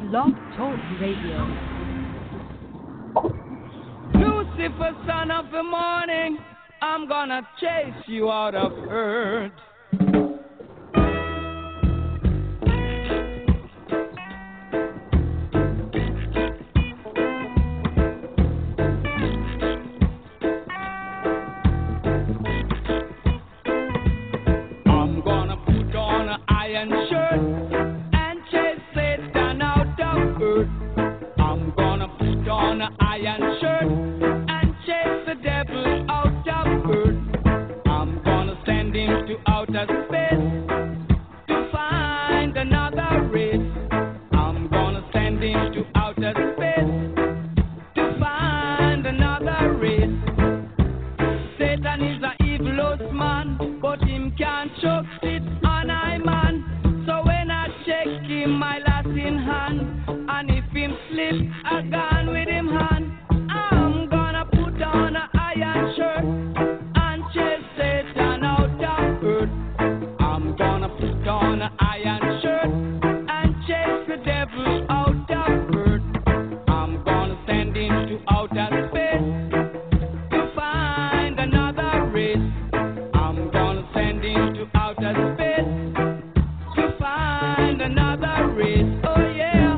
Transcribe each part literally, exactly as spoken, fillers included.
Blog Talk Radio. Lucifer, son of the morning, I'm gonna chase you out of earth. I'm gonna put on an iron shirt and chase Satan out of earth. I'm gonna put on an iron shirt and chase the devil out of earth. I'm gonna send him to outer space to find another race. I'm gonna send him to outer space to find another race. Satan is a evilous man, but him can't choke it on I man. So when I check him, my last in hand, and if him slip, I gone with him hand. I'm gonna put on an iron shirt and chase Satan out of earth. I'm gonna put on an iron shirt and chase the devil out of earth. I'm gonna send him to outer space to find another race. I'm gonna send him to outer space to find another race. Oh yeah.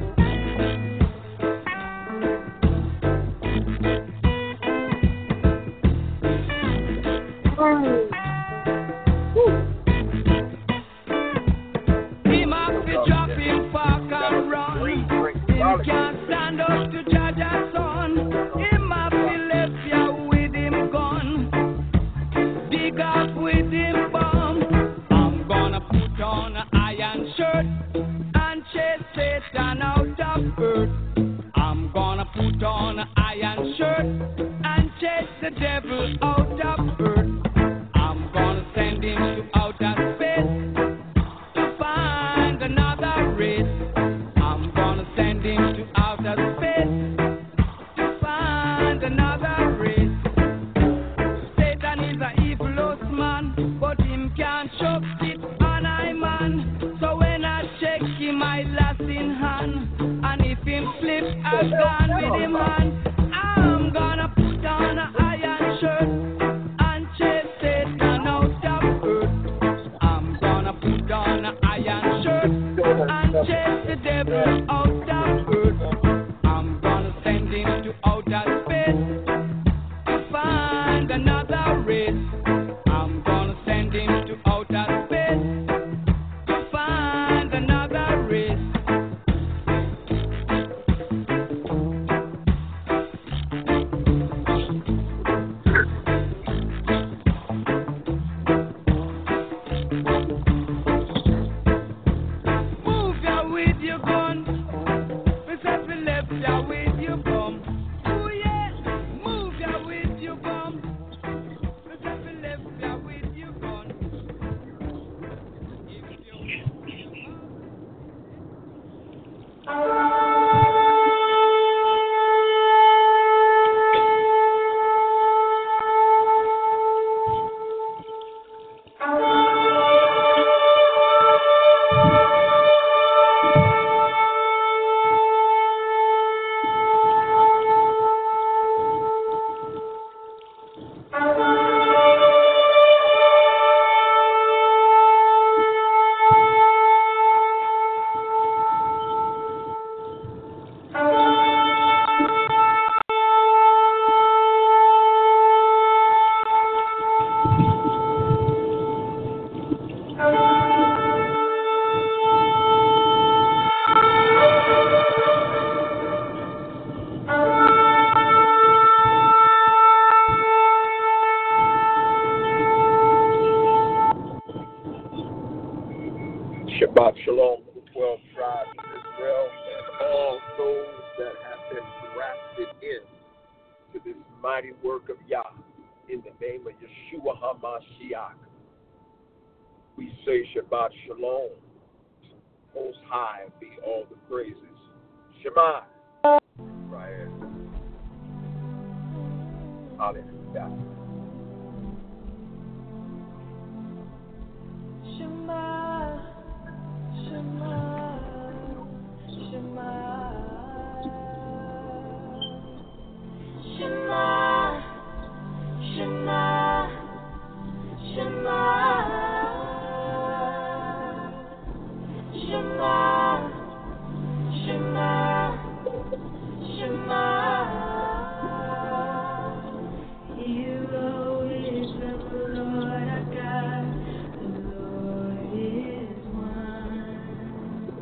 He must be dropping park and run. Him can't stand up to judge a son. He must be left here with him gun. Dig up with him bomb. I'm gonna put on an iron shirt and chase Satan out of earth. I'm gonna put on an iron shirt and chase the devil out of earth. I'm gonna send him to outer space to find another race. I'm gonna send him to outer space to find another race. Satan is a evilous man, but him can't choke it on I man. So when I check him, I last in hand, and if him slip, I've gone with him hand. I'm gonna put on an iron shirt and chase Satan out of earth. I'm gonna put on an iron shirt and chase the devil out of earth. I'm gonna send him to outer space to find another race. I'm gonna send him to outer space to find another race. Move ya with your gun. We said we left ya with your bum. Oh yeah, move ya with your bum. We said we left ya with your gun. Shabbat Shalom to the twelve tribes of Israel and all those that have been grafted in to this mighty work of Yah in the name of Yeshua HaMashiach. We say Shabbat Shalom. Most high be all the praises. Shema. Right. Hallelujah. Shema, Shema, Shema.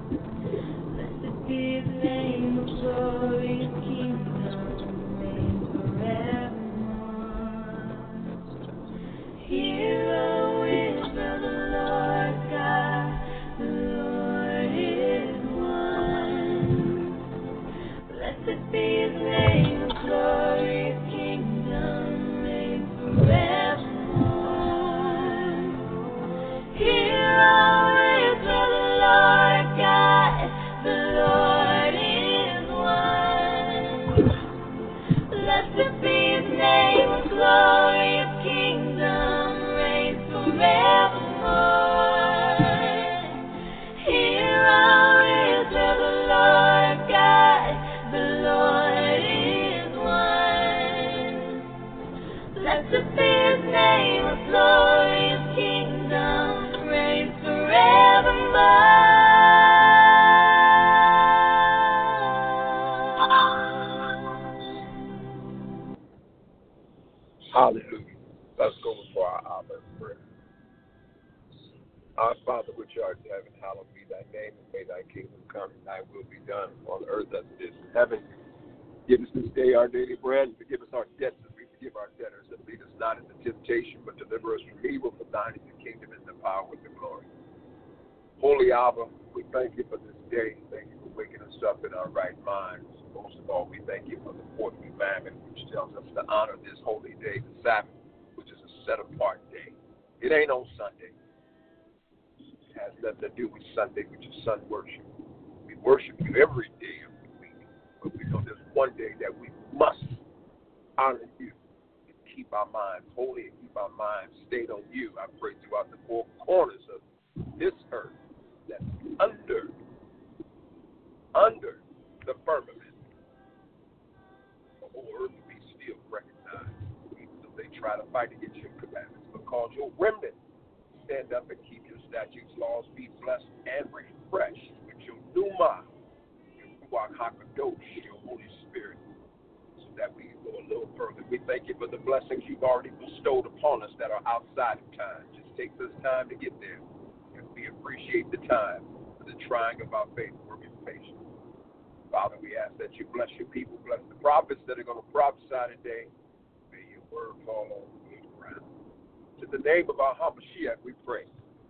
Blessed be the name of glory, kingdom, reign forevermore. Hear our words of the Lord God, the Lord is one. Blessed be the name of glory, kingdom, reign forevermore. Hear our words of the Lord God, the Lord is one. Blessed be the name of glory, kingdom, reign forevermore. Hear our words of the Lord God, the Lord is one. Blessed be his name of glory, his kingdom reigns forevermore. Hallelujah. Let's go before our hour of prayer. Our Father which art in heaven, hallowed be thy name, and may thy kingdom come, and thy will be done on earth as it is in heaven. Give us this day our daily bread, and forgive us our debts as we forgive our debtors, and lead us not into temptation, but deliver us from evil. For thine is the kingdom and the power and the glory. Holy Abba, we thank you for this day. Thank you for waking us up in our right minds. Most of all, we thank you for the fourth commandment, which tells us to honor this holy day, the Sabbath, which is a set-apart day. It ain't on Sunday. It has nothing to do with Sunday, which is sun worship. We worship you every day of the week, but we know there's one day that we must honor you and keep our minds holy and keep our minds stayed on you. I pray throughout the four corners of this earth that's under, under the firmament. The whole earth will be still recognized, even though they try to fight against your commandments, because your remnant stand up and keep your statutes, laws, be blessed and refreshed with your Pneuma, your Ruach HaKadosh, your Holy Spirit, so that we can go a little further. We thank you for the blessings you've already bestowed upon us that are outside of time. Just takes us time to get there. And we appreciate the time for the trying of our faith, working patience. Father, we ask that you bless your people, bless the prophets that are going to prophesy today. May your word fall on good ground. To the name of our Hamashiach, we pray.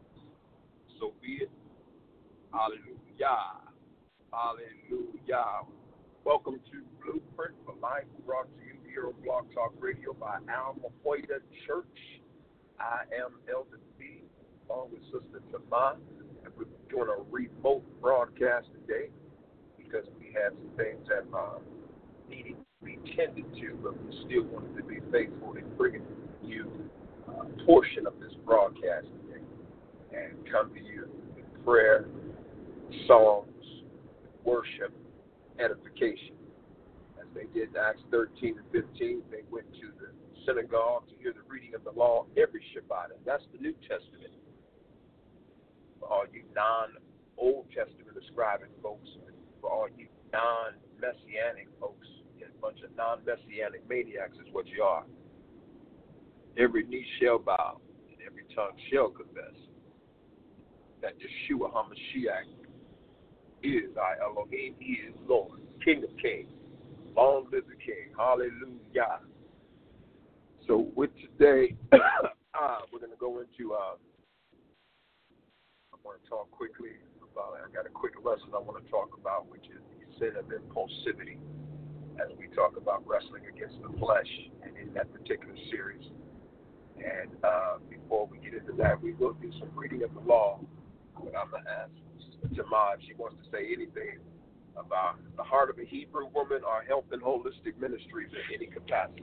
So be it. Hallelujah. Hallelujah. Welcome to Blueprint for Life, brought to you here on Blog Talk Radio by Al-Mahoida Church. I am Elder B, along with Sister Tamar, and we're doing a remote broadcast today because we had some things that uh, needed to be tended to, but we still wanted to be faithful in bringing you a portion of this broadcast today and come to you with prayer, songs, worship, edification. As they did in Acts thirteen and fifteen, they went to the synagogue to hear the reading of the law every Shabbat, and that's the New Testament. For all you non-Old Testament ascribing folks, and for all you non-Messianic folks, a bunch of non-Messianic maniacs is what you are. Every knee shall bow, and every tongue shall confess that Yeshua HaMashiach is our Elohim. He is Lord, King of Kings. Long live the King. Hallelujah. So with today, uh, we're going to go into, uh, I want to talk quickly about, I got a quick lesson I want to talk about, which is the sin of impulsivity, as we talk about wrestling against the flesh, and in that particular series. And uh, before we get into that, we will do some reading of the law. But I'm going to ask Sister Tamar if she wants to say anything about the heart of a Hebrew woman or health and holistic ministries in any capacity.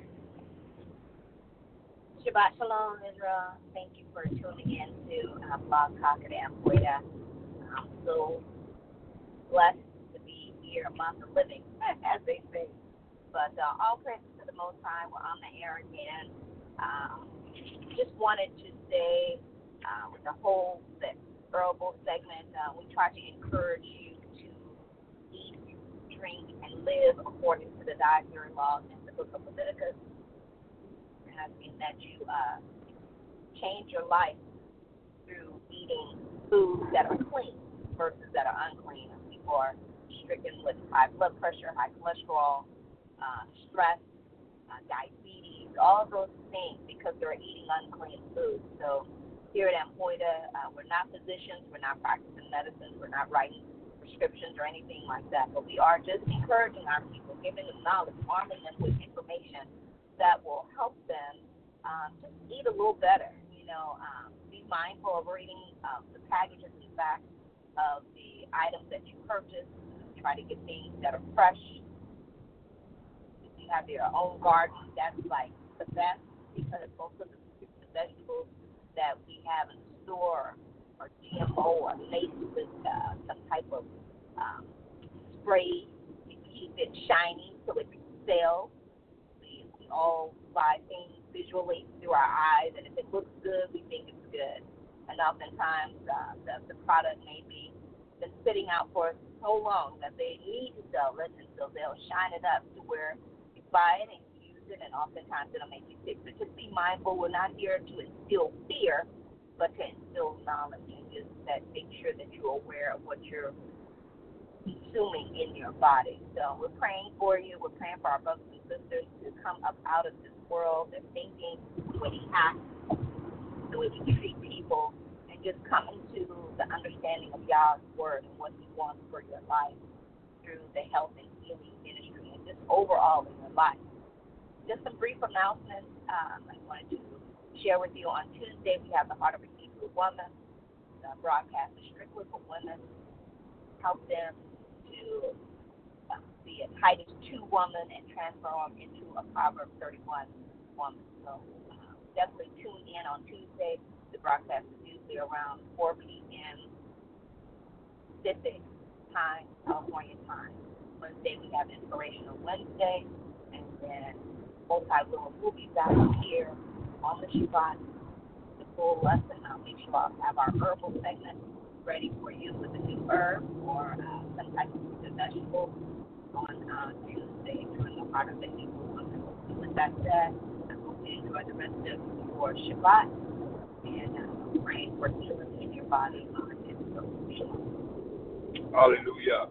Shabbat Shalom, Israel. Thank you for tuning in to uh, Blog Talk at Ampoida. I'm so blessed to be here among the living, as they say. But uh, all praises to the Most High. We're on the air again. Um, just wanted to say, uh, with the whole se- herbal segment, uh, we try to encourage you to eat, drink, and live according to the dietary laws in the book of Leviticus. In that you uh, change your life through eating foods that are clean. versus that are unclean. People are stricken with high blood pressure, high cholesterol, uh, stress, uh, diabetes, all of those things because they're eating unclean food. So here at Ampoida, uh, we're not physicians, we're not practicing medicine, we're not writing prescriptions or anything like that, but we are just encouraging our people, giving them knowledge, arming them with information that will help them um, just eat a little better. You know, um, be mindful of reading um, the packages and back of the items that you purchase. Try to get things that are fresh. If you have your own garden, that's like the best because most of the fruits and vegetables that we have in the store are G M O or laced with uh, some type of um, spray to keep it shiny so it can sell. We, we all buy things visually through our eyes, and if it looks good, we think it's good. And oftentimes uh, the, the product may be been sitting out for so long that they need to sell it, and so they'll shine it up to where you buy it and you use it, and oftentimes it'll make you sick. So just be mindful. We're not here to instill fear, but to instill knowledge and just that make sure that you're aware of what you're consuming in your body. So we're praying for you. We're praying for our brothers and sisters to come up out of this world. They're thinking the way we act, the way we treat people, and just come into the understanding of Yah's word and what he wants for your life through the health and healing ministry and just overall in your life. Just some brief announcements um, I wanted to share with you. On Tuesday, we have the Heart of a Hebrew Woman. The broadcast is strictly for women. Help them to uh, be a Titus two woman and transform into a Proverbs thirty-one woman. So uh, definitely tune in on Tuesday. The broadcast is usually around four p.m. Pacific time, California time. Wednesday, we have Inspirational Wednesday, and then multi-little movies out here on the Shabbat. The full lesson, I'll make sure I'll have our herbal segment ready for you with a new herb or uh, some type of fruit and vegetable on uh, Tuesday during the Heart of the Hebrew Woman. With that said, I hope you enjoy the rest of your Shabbat and uh, praying for healing in your body, mind, and soul. Hallelujah.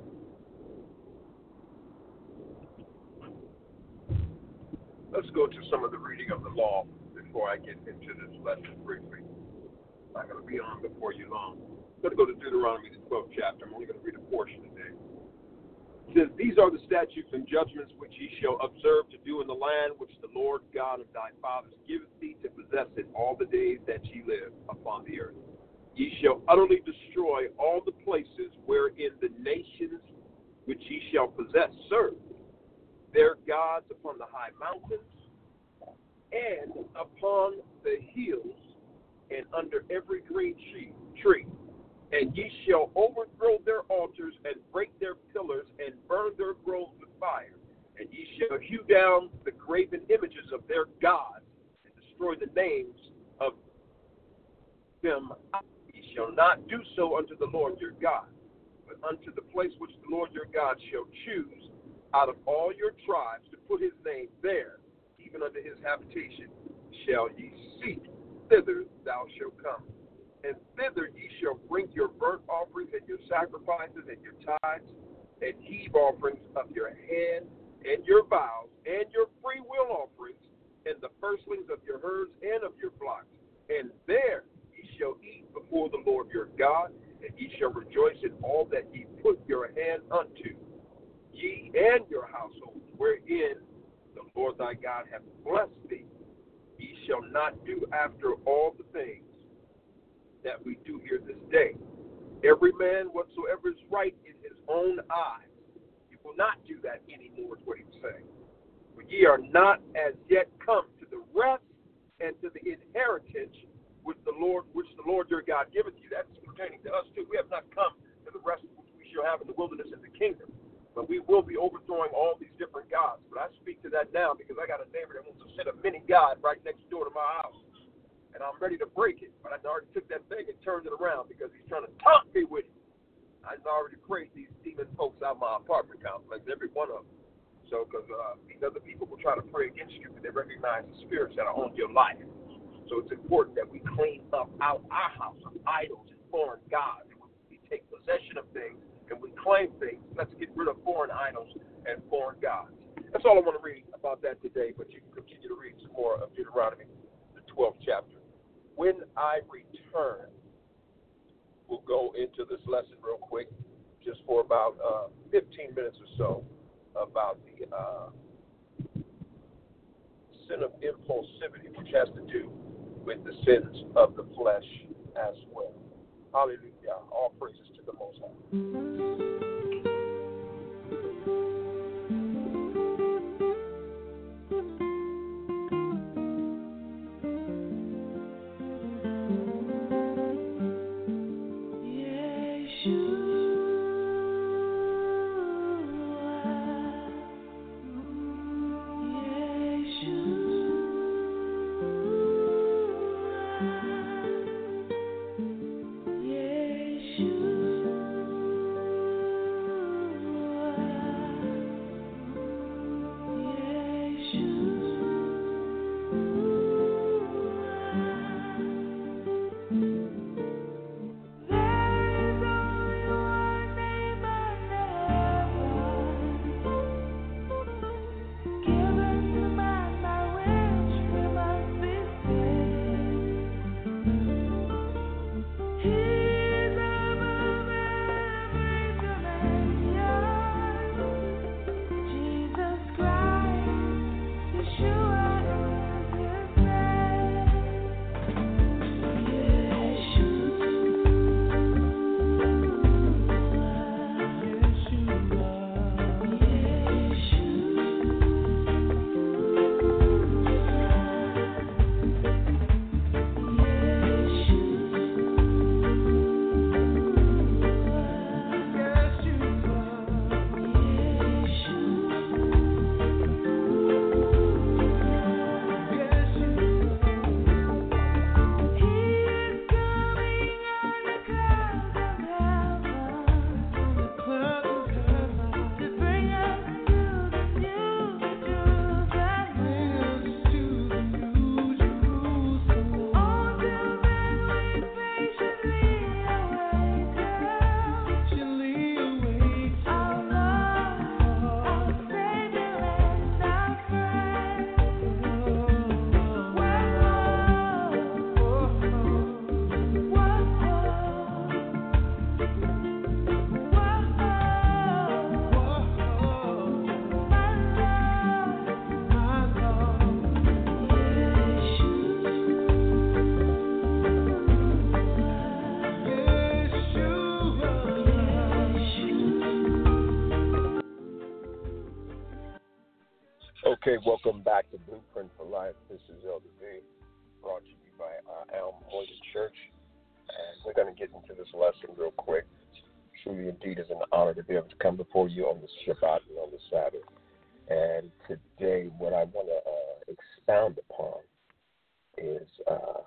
Let's go to some of the reading of the law before I get into this lesson briefly. I'm not going to be on before you long. I'm going to go to Deuteronomy, the twelfth chapter. I'm only going to read a portion today. It says, "These are the statutes and judgments which ye shall observe to do in the land which the Lord God of thy fathers giveth thee to possess it all the days that ye live upon the earth. Ye shall utterly destroy all the places wherein the nations which ye shall possess serve their gods upon the high mountains and upon the hills and under every green tree. And ye shall overthrow their altars and break their pillars and burn their groves with fire. And ye shall hew down the graven images of their gods and destroy the names of them. Ye shall not do so unto the Lord your God, but unto the place which the Lord your God shall choose out of all your tribes to put his name there, even unto his habitation, shall ye seek. Thither thou shalt come. And thither ye shall bring your burnt offerings and your sacrifices and your tithes and heave offerings of your hand and your vows and your free will offerings and the firstlings of your herds and of your flocks. And there ye shall eat before the Lord your God, and ye shall rejoice in all that ye put your hand unto, ye and your households, wherein the Lord thy God hath blessed thee. Ye shall not do after all the things that we do here this day. Every man whatsoever is right in his own eyes. You will not do that anymore, is what he was saying. For ye are not as yet come to the rest and to the inheritance which the Lord, which the Lord your God giveth you. That's pertaining to us too. We have not come to the rest which we shall have in the wilderness in the kingdom. But we will be overthrowing all these different gods. But I speak to that now because I got a neighbor that wants to set a mini god right next door to my house. And I'm ready to break it. But I already took that thing and turned it around because he's trying to taunt me with it. I already prayed these demon folks out of my apartment complex, every one of them. So, because uh, these other people will try to pray against you, but they recognize the spirits that are on your life. So it's important that we clean up out our house of idols and foreign gods. And we take the possession of things and we claim things. Let's get rid of foreign idols and foreign gods. That's all I want to read about that today, but you can continue to read some more of Deuteronomy, the twelfth chapter. When I return, we'll go into this lesson real quick, just for about uh, fifteen minutes or so, about the uh, sin of impulsivity, which has to do with the sins of the flesh as well. Hallelujah. All praises to the Most High. Okay, welcome back to Blueprint for Life. This is Elder V, brought to you by uh, Elm Hoyt Church. And we're going to get into this lesson real quick. Truly, indeed, is an honor to be able to come before you on this Shabbat and on the Sabbath. And today, what I want to uh, expound upon is uh,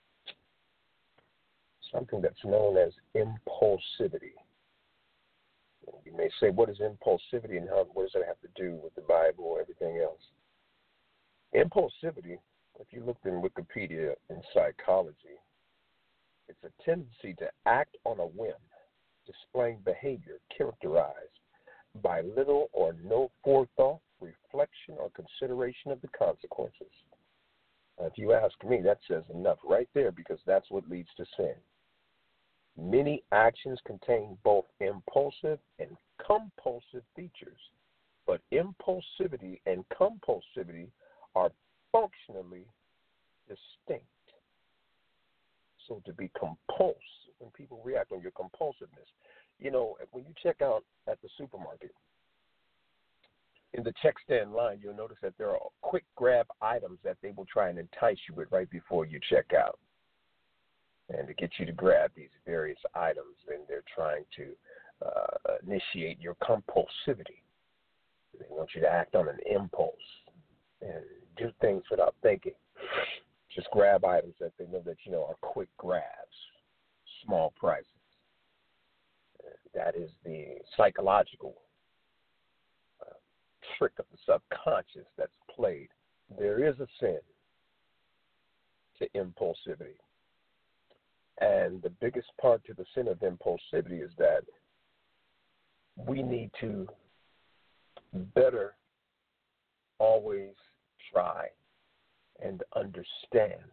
something that's known as impulsivity. You may say, what is impulsivity and how, what does it have to do with the Bible or everything else? Impulsivity, if you looked in Wikipedia in psychology, it's a tendency to act on a whim, displaying behavior characterized by little or no forethought, reflection, or consideration of the consequences. Now, if you ask me, that says enough right there, because that's what leads to sin. Many actions contain both impulsive and compulsive features, but impulsivity and compulsivity are functionally distinct. So to be compulsive, when people react on your compulsiveness, you know, when you check out at the supermarket, in the check stand line, you'll notice that there are quick grab items that they will try and entice you with right before you check out. And to get you to grab these various items, and they're trying to uh, initiate your compulsivity. They want you to act on an impulse and do things without thinking. Just grab items that they know that, you know, are quick grabs, small prices. That is the psychological uh, trick of the subconscious that's played. There is a sin to impulsivity. And the biggest part to the sin of impulsivity is that we need to better always try and understand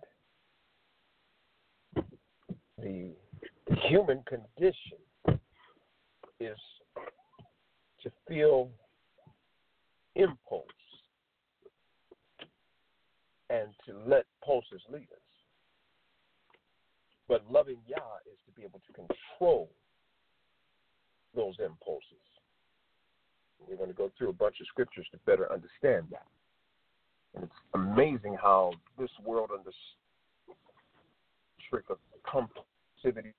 the human condition is to feel impulse and to let pulses lead us. But loving Yah is to be able to control those impulses. We're going to go through a bunch of scriptures to better understand that. And it's amazing how this world under trick of compulsivity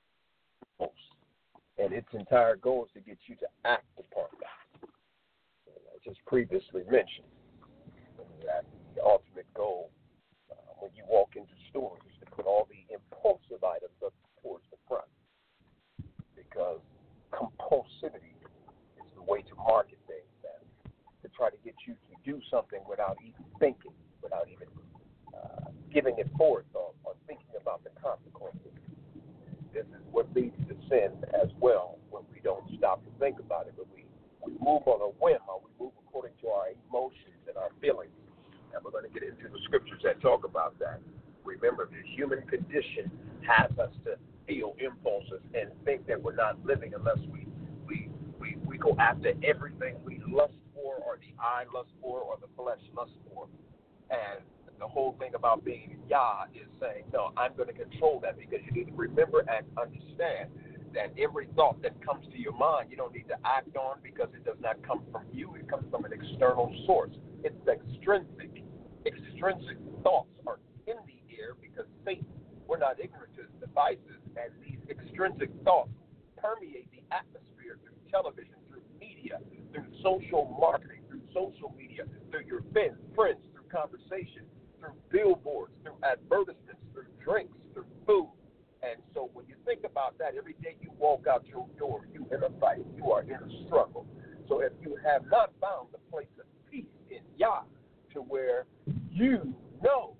and its entire goal is to get you to act upon that. As just previously mentioned, that the ultimate goal uh, when you walk into stores is to put all the impulsive items up towards the front, because compulsivity is the way to market things, and to try to get you to do something without even thinking, without even uh, giving it forethought or thinking about the consequences. This is what leads to sin as well, when we don't stop to think about it, but we, we move on a whim, or we move according to our emotions and our feelings. And we're going to get into the scriptures that talk about that. Remember, the human condition has us to feel impulses and think that we're not living unless we we, we, we go after everything we lust for, or the eye lusts for, or the flesh lusts for. And the whole thing about being Yah is saying, no, I'm going to control that, because you need to remember and understand that every thought that comes to your mind, you don't need to act on, because it does not come from you. It comes from an external source. It's extrinsic. Extrinsic thoughts are in the air because Satan, we're not ignorant to his devices, and these extrinsic thoughts permeate the atmosphere through television, through media, through social marketing, through social media, through your friends, friends, through conversation, through billboards, through advertisements, through drinks, through food. And so when you think about that, every day you walk out your door, you in a fight, you are in a struggle. So if you have not found the place of peace in Yah, to where you know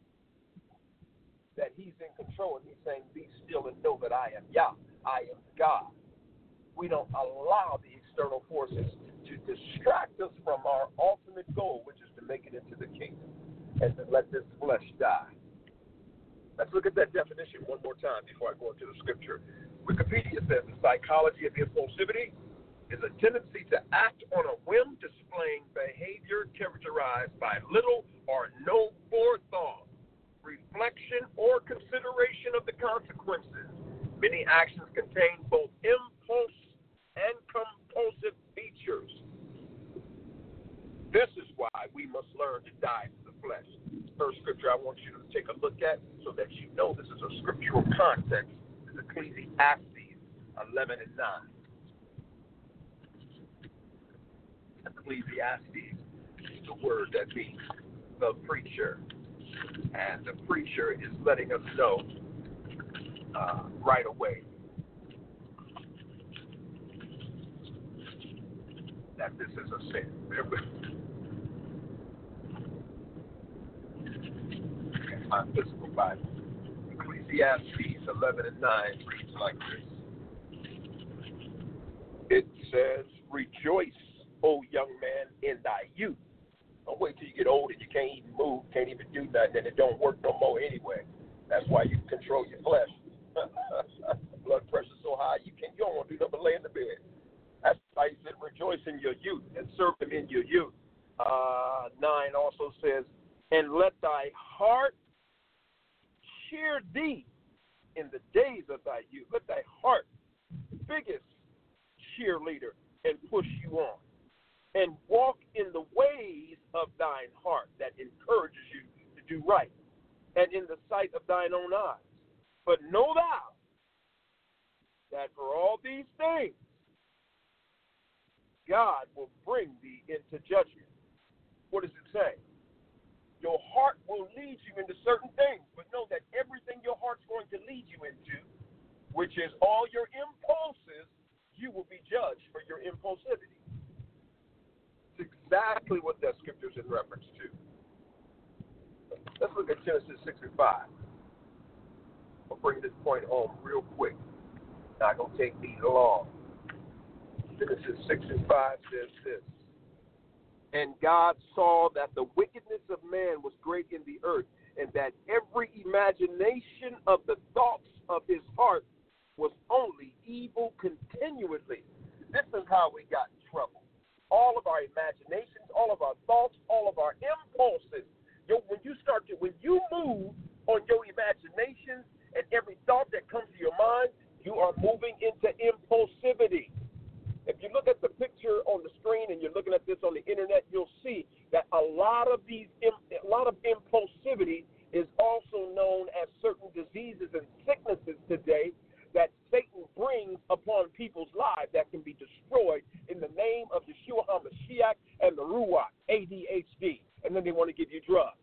that he's in control, and he's saying, be still and know that I am Yah, I am God. We don't allow the external forces to distract us from our ultimate goal, which is to make it into the kingdom and to let this flesh die. Let's look at that definition one more time before I go into the scripture. Wikipedia says the psychology of impulsivity is a tendency to act on a whim, displaying behavior characterized by little or no forethought, reflection, or consideration of the consequences. Many actions contain both impulse and compulsive features. This is why we must learn to die to the flesh. First scripture I want you to take a look at, so that you know this is a scriptural context, is Ecclesiastes eleven and nine. Ecclesiastes is the word that means the preacher. And the preacher is letting us know uh, right away that this is a sin. My physical Bible. Ecclesiastes eleven and nine reads like this. It says, rejoice, O young man, in thy youth. Don't wait till you get old and you can't even move, can't even do nothing, and it don't work no more anyway. That's why you control your flesh. Blood pressure so high you can't, you don't want to do nothing but lay in the bed. That's why he said rejoice in your youth and serve him in your youth. Uh, nine also says, and let thy heart cheer thee in the days of thy youth. Let thy heart, biggest cheerleader, and push you on. And walk in the ways of thine heart, that encourages you to do right, and in the sight of thine own eyes. But know thou that for all these things God will bring thee into judgment. What does it say? Your heart will lead you into certain things, but know that everything your heart's going to lead you into, which is all your impulses, you will be judged for your impulsivity. It's exactly what that scripture is in reference to. Let's look at Genesis six and five. bring this point home real quick. Not going to take me long. Genesis six and five says this. And God saw that the wickedness of man was great in the earth, and that every imagination of the thoughts of his heart was only evil continually. This is how we got in trouble. All of our imaginations, all of our thoughts, all of our impulses. Yo, when you start to, when you move on your imaginations and every thought that comes to your mind, you are moving into impulsivity. If you look at the picture on the screen and you're looking at this on the internet, you'll see that a lot of these, a lot of impulsivity is also known as certain diseases and sicknesses today that Satan brings upon people's lives that can be destroyed in the name of Yeshua HaMashiach and the Ruach, A D H D. And then they want to give you drugs.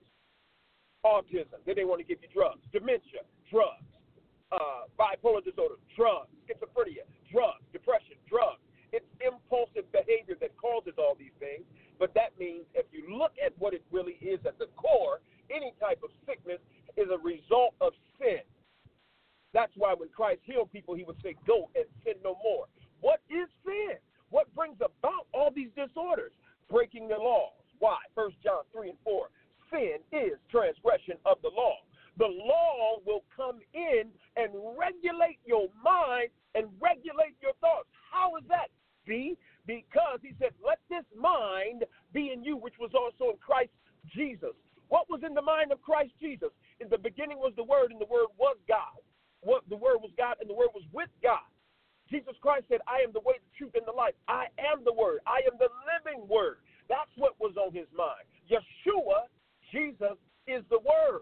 Autism, then they want to give you drugs. Dementia, drugs. Uh, bipolar disorder, drugs. Schizophrenia, drugs. Depression, drugs. It's impulsive behavior that causes all these things, but that means if you look at what it really is at the core, any type of sickness is a result of sin. That's why when Christ healed people, he would say, go and sin no more. What is sin? What brings about all these disorders? Breaking the laws. Why? First John three and four. Sin is transgression of the law. The law will come in and regulate your mind and regulate your thoughts. How is that? B, because he said, let this mind be in you, which was also in Christ Jesus. What was in the mind of Christ Jesus? In the beginning was the Word, and the Word was God. What the Word was God, and the Word was with God. Jesus Christ said, I am the way, the truth, and the life. I am the Word. I am the living Word. That's what was on his mind. Yeshua, Jesus, is the Word.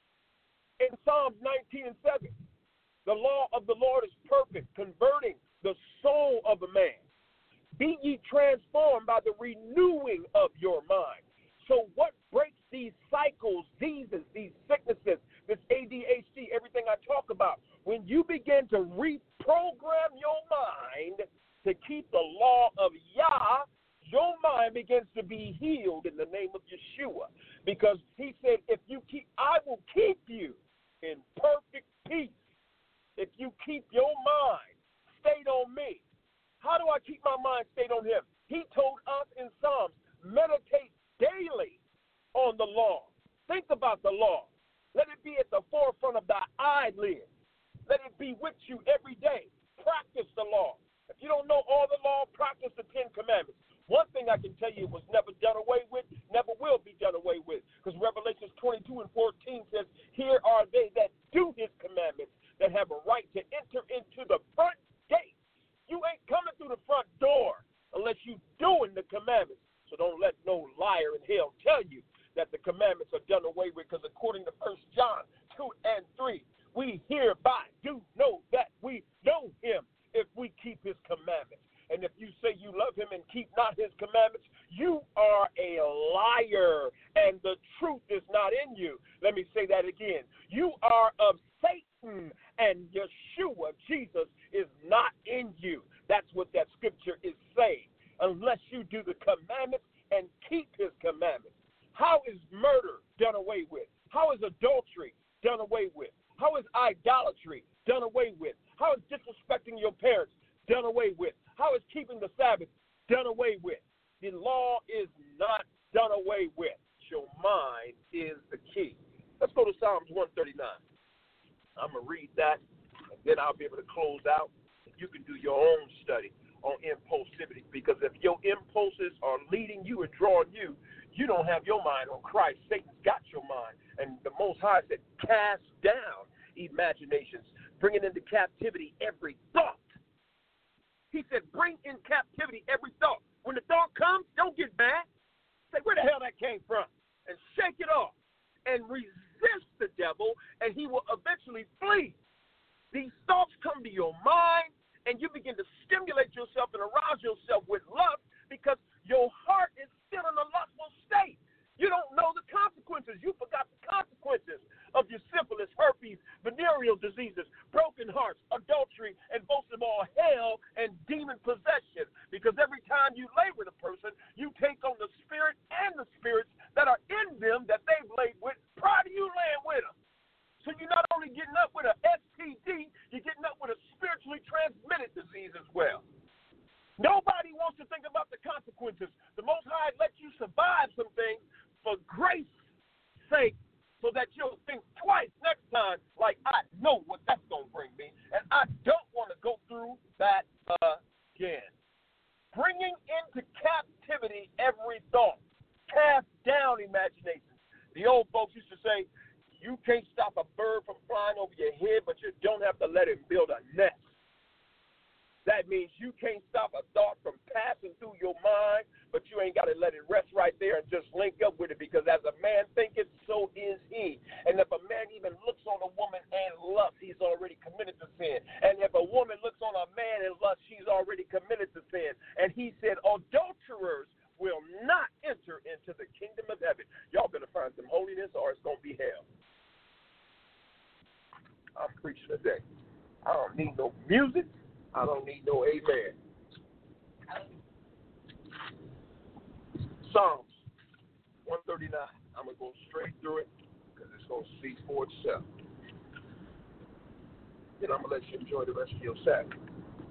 In Psalms nineteen and seven, the law of the Lord is perfect, converting the soul of a man. Be ye transformed by the renewing of your mind. So what breaks these cycles, diseases, these sicknesses, this A D H D, everything I talk about? When you begin to reprogram your mind to keep the law of Yah, your mind begins to be healed in the name of Yeshua. Because he said, if you keep, I will keep you in perfect peace. If you keep your mind stayed on me. How do I keep my mind stayed on him? He told us in Psalms, meditate daily on the law. Think about the law. Let it be at the forefront of thy eyelid. Let it be with you every day. Practice the law. If you don't know all the law, practice the Ten Commandments. One thing I can tell you, it was never done away with, never will be done away with. Because Revelations twenty-two and fourteen says, here are they that do his commandments, that have a right to enter into the front gate. You ain't coming through the front door unless you doing the commandments. So don't let no liar in hell tell you that the commandments are done away with, because according to First John two and three, we hereby do know that we know him if we keep his commandments. And if you say you love him and keep not his commandments, you are a liar, and the truth is not in you. Let me say that again. You are of Satan, and Yeshua, Jesus, is not in you. That's what that scripture is saying. Unless you do the commandments and keep his commandments. How is murder done away with? How is adultery done away with? How is idolatry done away with? How is disrespecting your parents done away with? How is keeping the Sabbath done away with? The law is not done away with. Your mind is the key. Let's go to Psalms one thirty-nine. I'm going to read that, and then I'll be able to close out. You can do your own study on impulsivity, because if your impulses are leading you and drawing you, you don't have your mind on Christ. Satan's got your mind. And the Most High said, cast down imaginations, bringing into captivity every thought. He said, bring in captivity every thought. When the thought comes, don't get mad. Say, where the hell that came from? And shake it off. And resist the devil, and he will eventually flee. These thoughts come to your mind, and you begin to stimulate yourself and arouse yourself with lust, because your heart is still in a lustful state. You don't know the consequences. You forgot the consequences of your syphilis, herpes, venereal diseases, broken hearts, adultery, and most of all, hell and demon possession. Because every time you lay with a person, you take on the spirit and the spirits that are in them that they've laid with prior to you laying with them. So you're not only getting up with a S T to captivity every thought. Cast down imaginations. The old folks used to say, you can't stop a bird from flying over your head, but you don't have to let it build a nest. That means you can't stop a thought from passing through your mind, but you ain't got to let it rest right there and just link up with it, because as a man thinketh, so is he. And if a man even looks on a woman and lusts, he's already committed to sin. And if a woman looks on a man and lusts, she's already committed to sin. And he said, adulterers will not enter into the kingdom of heaven. Y'all better find some holiness or it's going to be hell. I'm preaching today. I don't need no music. I don't need no amen. Psalms one thirty-nine. I'm going to go straight through it because it's going to speak for itself. Then I'm going to let you enjoy the rest of your Sabbath.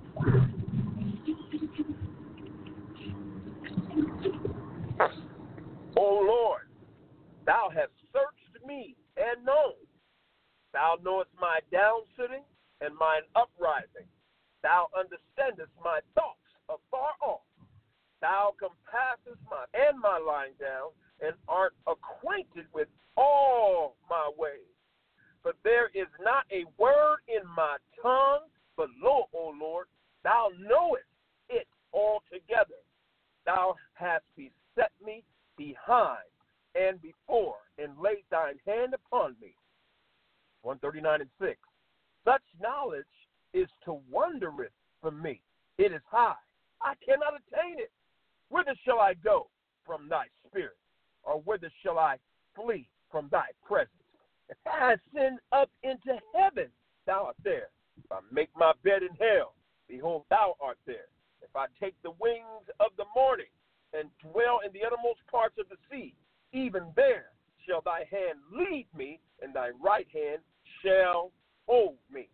O Lord, thou hast searched me and known. Thou knowest my down sitting and mine uprising. Thou understandest my thoughts afar off. Thou compassest my and my lying down, and art acquainted with all my ways. But there is not a word in my tongue, but lo, O Lord, thou knowest it altogether. Thou hast beset me behind and before, and laid thine hand upon me. one thirty-nine and six. Such knowledge is to wondereth for me. It is high. I cannot attain it. Whither shall I go from thy spirit? Or whither shall I flee from thy presence? If I ascend up into heaven, thou art there. If I make my bed in hell, behold, thou art there. If I take the wings of the morning and dwell in the uttermost parts of the sea, even there shall thy hand lead me, and thy right hand shall hold me.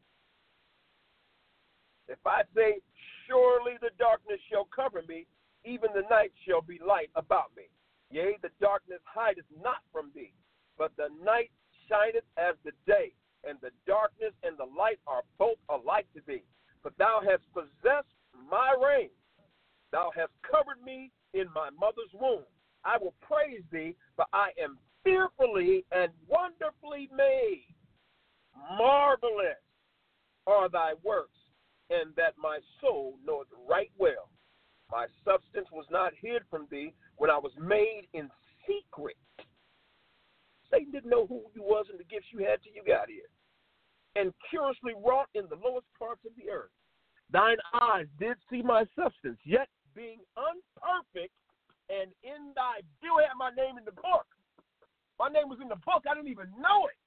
If I say, surely the darkness shall cover me, even the night shall be light about me. Yea, the darkness hideth not from thee, but the night shineth as the day, and the darkness and the light are both alike to thee. But thou hast possessed my reign. Thou hast covered me in my mother's womb. I will praise thee, for I am fearfully and wonderfully made. Marvelous are thy works, and that my soul knoweth right well. My substance was not hid from thee when I was made in secret. Satan didn't know who you was and the gifts you had till you got here. And curiously wrought in the lowest parts of the earth. Thine eyes did see my substance, yet being unperfect, and in thy still had my name in the book. My name was in the book. I didn't even know it.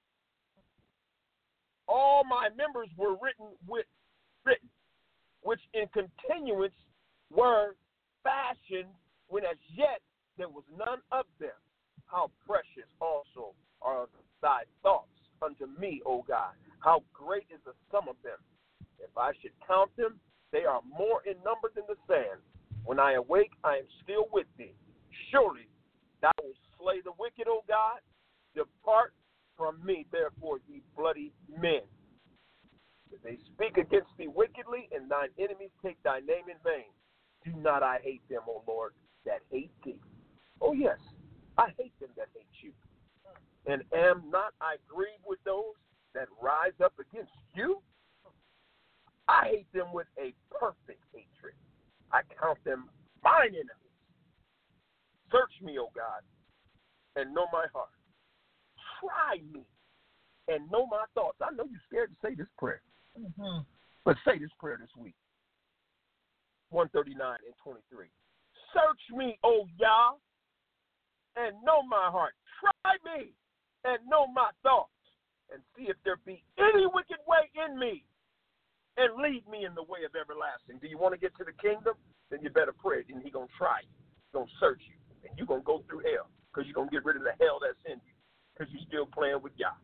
All my members were written with written, which in continuance were fashioned when as yet there was none of them. How precious also are thy thoughts unto me, O God. How great is the sum of them. If I should count them, they are more in number than the sand. When I awake, I am still with thee. Surely thou wilt slay the wicked, O God. Depart from me, therefore, ye bloody men. If they speak against thee wickedly, and thine enemies take thy name in vain, do not I hate them, O Lord, that hate thee. Oh, yes, I hate them that hate you. And am not I grieved with those that rise up against you? I hate them with a perfect hatred. I count them mine enemies. Search me, O God, and know my heart. Try me and know my thoughts. I know you're scared to say this prayer. Mm-hmm. But say this prayer this week. one thirty-nine and twenty-three. Search me, O Yah, and know my heart. Try me and know my thoughts, and see if there be any wicked way in me, and lead me in the way of everlasting. Do you want to get to the kingdom? Then you better pray, and he's going to try you. He's going to search you, and you're going to go through hell, because you're going to get rid of the hell that's in you, because you're still playing with Yah.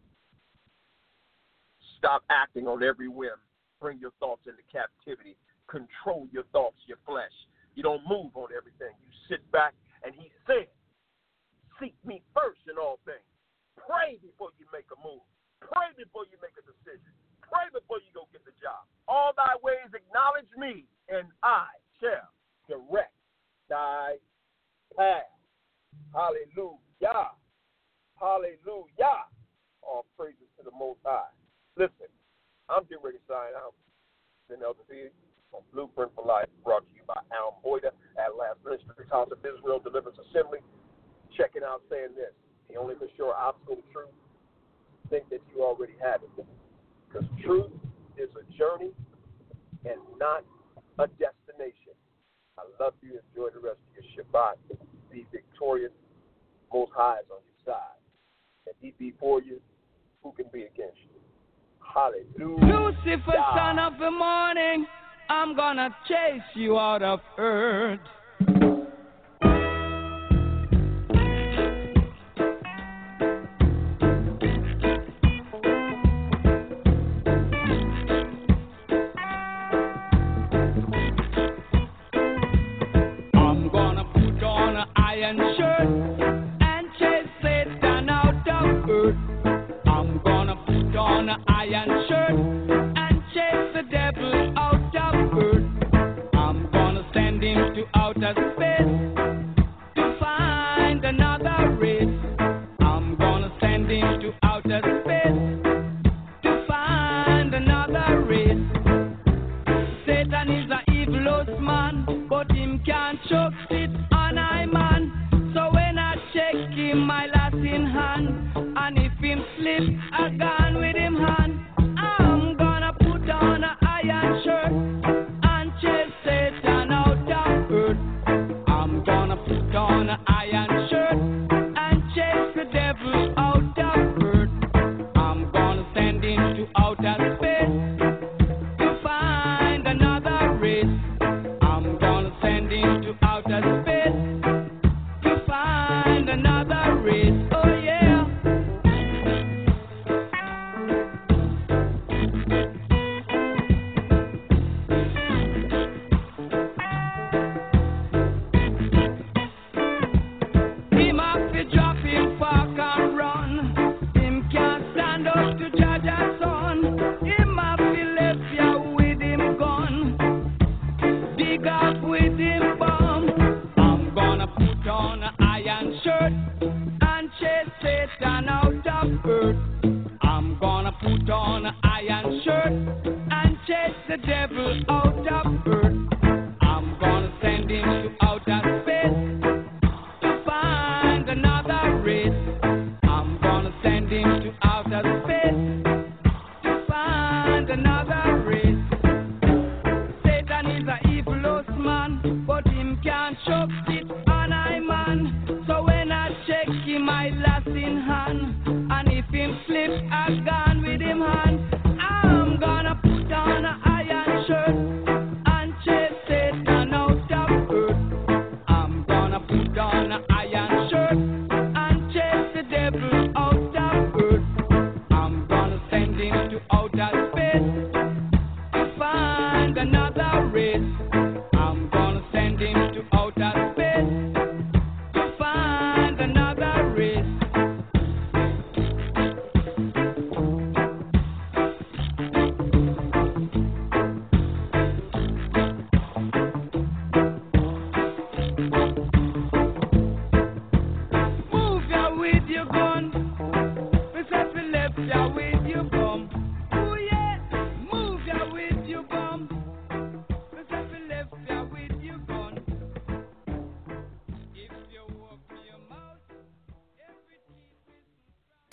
Stop acting on every whim. Bring your thoughts into captivity. Control your thoughts, your flesh. You don't move on everything. You sit back, and he said, seek me first in all things. Pray before you make a move. Pray before you make a decision. Pray before you go get the job. All thy ways acknowledge me, and I shall direct thy path. Hallelujah. Hallelujah. All praises to the Most High. Listen, I'm getting ready to sign out. Then Elder V on Blueprint for Life, brought to you by Al Boyda at Last Ministries House of Israel Deliverance Assembly. Checking out, saying this: the only for sure obstacle to truth, think that you already have it. Because truth is a journey and not a destination. I love you. Enjoy the rest of your Shabbat. Be victorious. Most High is on your side. If he be for you, who can be against you? Hallelujah. Lucifer, son of the morning, I'm gonna chase you out of earth. I'm gonna put on an iron shirt and chase Satan out of earth. I'm gonna put on an iron shirt and chase the devil out of earth. I'm gonna send him to outer space to find another race. I'm gonna send him to outer space to find another race. Satan is a evilous man, but him can't choke it on I man. So when I check him, my last in hand, and if him slip, I gone with him hand. I'm gonna put on an iron shirt and chase Satan out of earth. I'm gonna put on an iron shirt and chase the devil out of earth. I'm gonna send him to outer space to find another race. I'm gonna send him to outer space to find another race. Oh yeah. Him have to drop him park and run. Him can't stand up to judge a son. Him have to left ya with him gun. Dig up with him bomb. I'm gonna put on an iron shirt and chase Satan out of earth. I'm gonna put on an iron shirt and chase the devil out of earth. I'm gonna send him to outer space to find another race. I'm gonna send him to outer space to find another race. Satan is a evilous man, but him can't choke it on I man. So when I check him, I last in hand, and if him slip, I gone.